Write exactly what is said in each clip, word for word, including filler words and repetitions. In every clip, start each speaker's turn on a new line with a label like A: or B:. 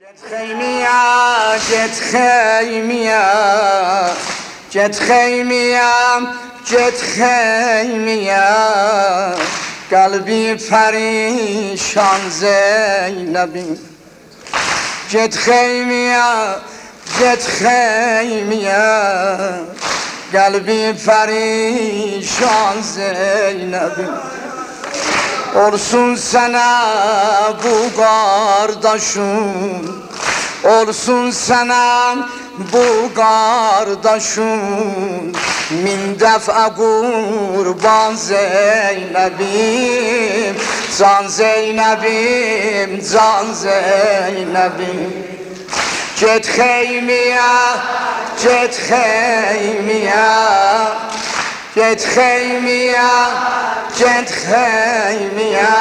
A: خیمیا جت خیمیا جت خیمیا جت خیمیا قلبی پریشان زینبی جت خیمیا جت خیمیا قلبی پریشان زینبی olsun sana bu kardeşim, olsun sana bu kardeşim, min defa kurban Zeynep'im, can Zeynep'im, can Zeynep'im. Get xeymiye, get xeymiye, get xeymiye, get xeymiye.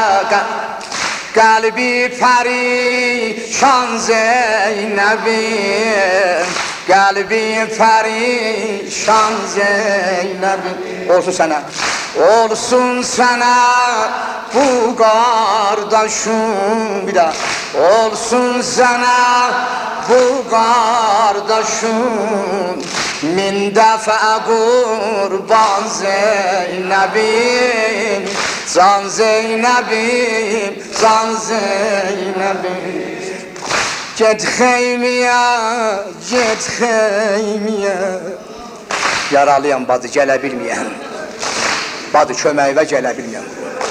A: Kalbi perişan Zeynep'im, kalbi perişan Zeynep'im. Olsun sana, olsun sana bu kardeşim, bir daha. Olsun sana bu kardeşim, min defa kurban Zeynep'im, can Zeynep'im, can Zeynep'im. Get xeymiye, get xeymiye. Yaralıyam bacı, gələ bilməyəm. Bacı köməyivə gələ bilməyəm.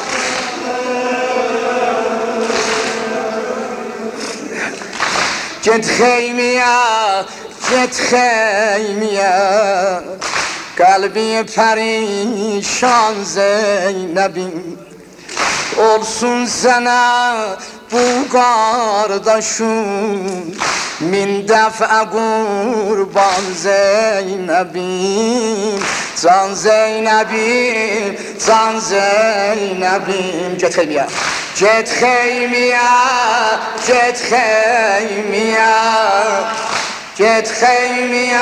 A: Get xeymiye, get xeymiye. Kalbi perişan Zeynep'im, olsun sana bu kardeşim, min defa kurban Zeynep'im, can Zeynep'im, can Zeynep'im. Get xeymiye, get xeymiye, get xeymiye, get xeymiye.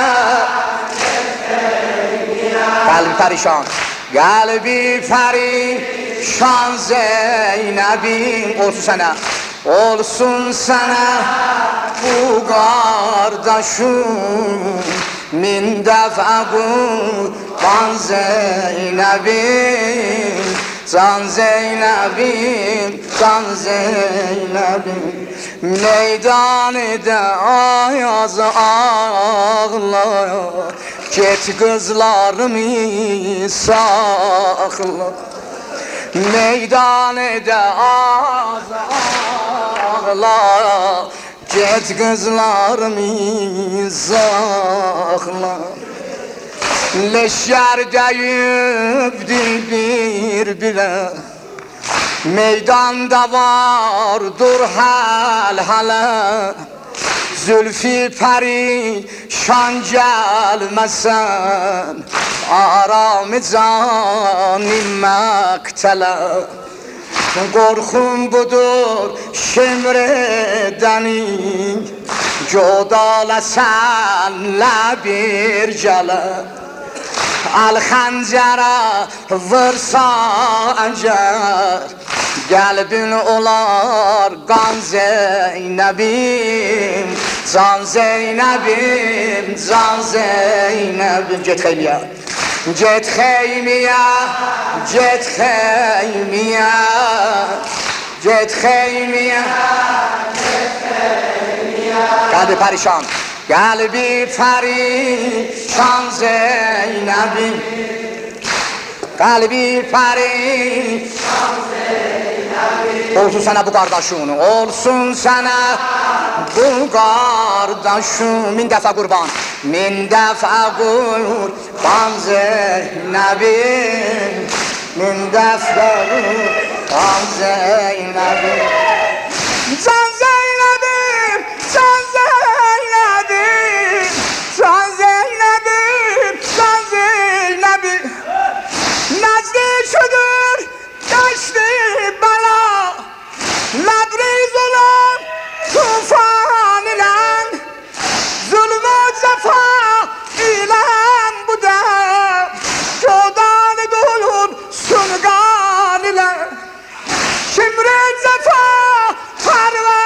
A: Kalbi perişan, kalbi perişan Zeynep'im, olsun sana, olsun sana bu kardeşim, min defa kurban Zeynep'im, can Zeynep'im, can Zeynep'im. Meydanede ayaz ağlıyor, get kızlarımı sakla. Meydanede ayaz ağlıyor, get kızlarımı sakla. Leşler deyipdir bir-birə, meydanda vardır hal-hala. Zülfü perişan gelmesen, aram-ı canim məktələ. Qorxum budur şemredenin, Codala senle bir gələ. Al xəncərə vursa əncər, qəlbin olar qan Zeynep'im, can Zeynep'im, can Zeynep'im. Get xeymiye, get xeymiye, get xeymiye, get xeymiye. Kalbi perişan, kalbi perişan Zeynep'im, kalbi perişan Zeynep'im. Olsun sana bu kardeşin, olsun sana bu kardeşin, min defa kurban, min defa kurban Zeynep'im, min defa kurban Zeynep'im. Can Zeynep'im, can Zeynep'im, can Zeynep'im, can Zeynep'im. Nazlı şudur, kaçtı bana, Labriz olan tufan ile, zulmü cefa ile bu da, Codanı dolur sungan ile. Şimri cefa parva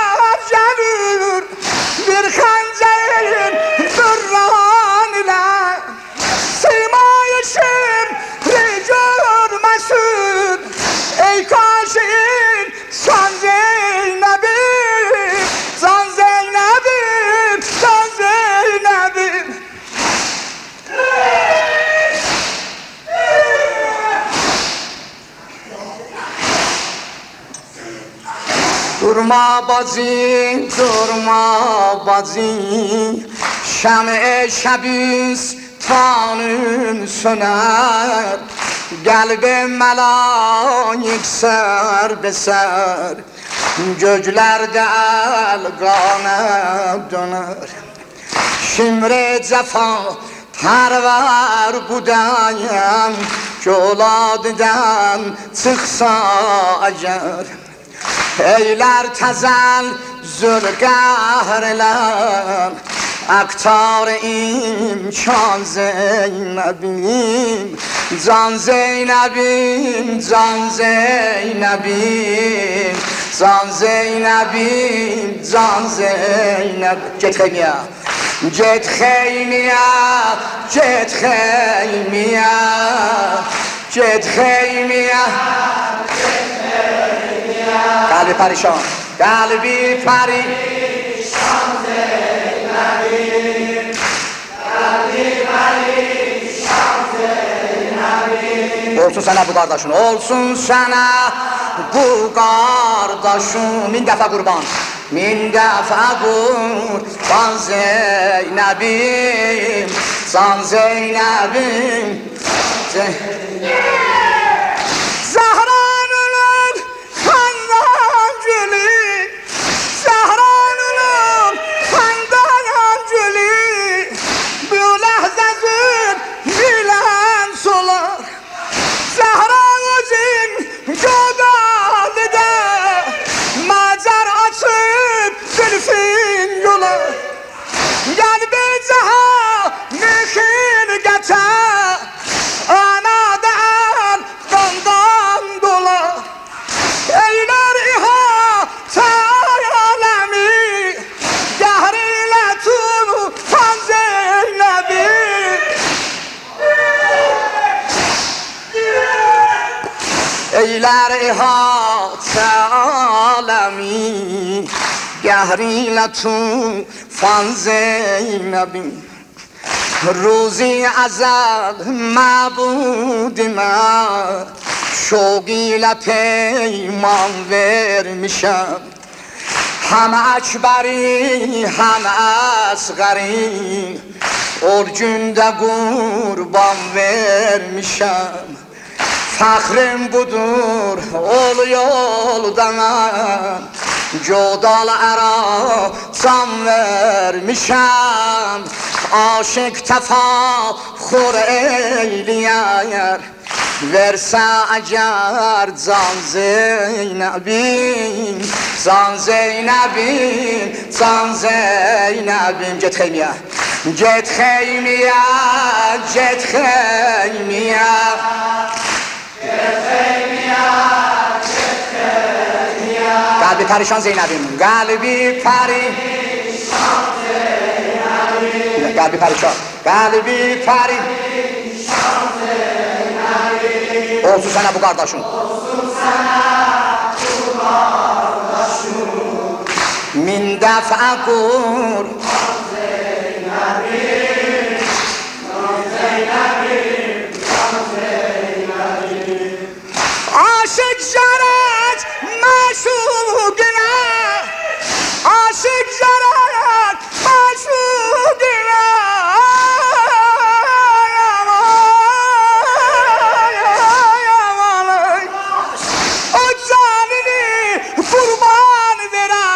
A: درما بازی درما بازی شمع شبیست تانım söner Kalbe melaik ser beser Göklerde el kanep döner Şimre cefa perver budayım Köladiden çıksa eğer Eyler tezel zülgahreler Aktar imkan Zeynep'im Can Zeynep'im, can Zeynep'im Can Zeynep'im, can Zeynep Get xeymiye Get xeymiye, get xeymiye Get xeymiye Kalbi perişan, kalbi perişan Zeynep'im Kalbi perişan Zeynep'im Olsun sana bu kardeşin, olsun sana bu kardeşin Min defa kurban, min defa kurban Zeynep'im San Zeynep'im Zahran'ın kandan gülü Zahran'ın kandan gülü Bu lehzedir bilen solar Zahran'ın gödalide Macar açıp zülfün yolu Gel bir caha mükün geçer Ana del kandan dola Eyler ihata alemi Gehriyle tufan Zeynep'i Eyler ihata alemi Gehriyle tufan Zeynep'i روزی ازل معبودime شوقیله پیمان vermişem هم اکبری هم اصغری ol günde kurban vermişem Fəxrim budur ol yolda mən Gödal ərə can vermişəm Aşık təfaxur eyləyər Versə əgər can Zeynep'im Can Zeynep'im, can Zeynep'im Get xeymiyə Get xeymiyə, get xeymiyə Get xeymiyə, get xeymiyə Qalbi perişan Zeynep'im, qalbi perişan Zeynep'im Qalbi perişan, qalbi perişan Zeynep'im Olsun sana bu kardeşin Olsun sana bu kardeşin Min defa kurban Zeynep'im Can Zeynep'im, can Zeynep'im Aşık jaret maşuqine Aşık jaret maşuqine O canini kurban vere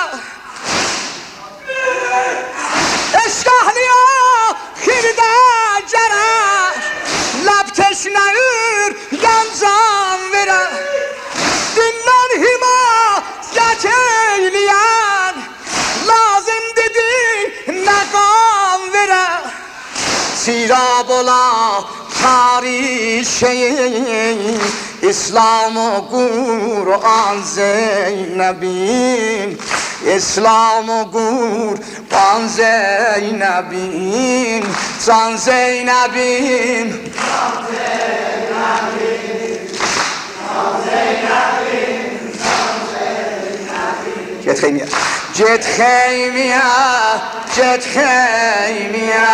A: Eşkahliya xirdə gərək Ləb teşnəyir yan can verə Dindən himayət eyləyən Lazım dedi nə qan verə Sirab ola tarih şeyin İslam o Kur'an Zeynep'im İslam o Kur'an Zeynep'im Can Zeynep'im Can Zeynep'im Can Zeynep'im Can Zeynep'im Get xeymiyə Get xeymiyə Get xeymiyə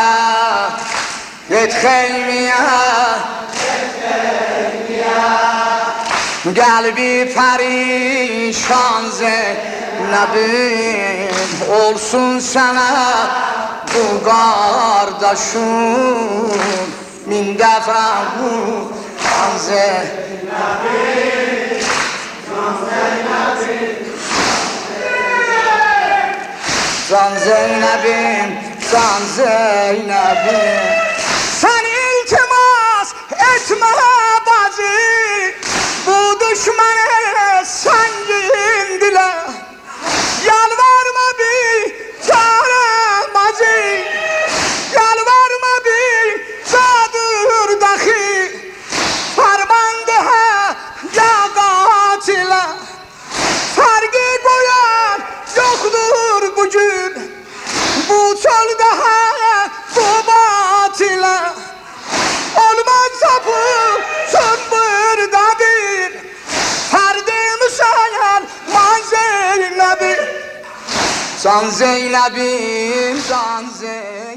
A: Get xeymiyə Get xeymiyə Kalbi perişan Zeynep'im olsun sana bu kardeşim min defa Kur'an Zeynep'im Can Zeynep'im, Can Zeynep'im sen iltimas etme bacı bu düşmanı sen dile yalvarma bir çare bacı yalvarma bir cadır dahi farbandı ha ya katile farkı koyan yoktur bugün bu çölde ha bu batile olmaz sapı sümbürdadır ferdi müsayan man Zeynep'im Can Zeynep'im Can Zeynep'im